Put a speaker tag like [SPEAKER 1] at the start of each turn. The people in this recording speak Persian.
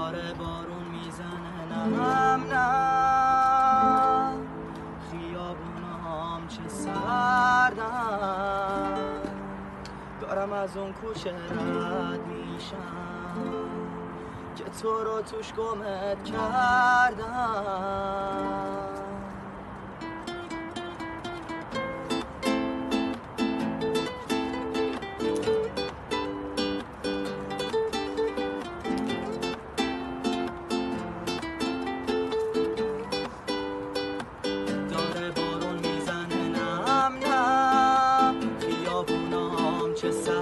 [SPEAKER 1] داره بارون میزنه نم خیابونام چه سردم، دارم از اون کوچه رد میشم که تو رو توش گمت کردم. داره بارون میزنه نم نم خیابونام چه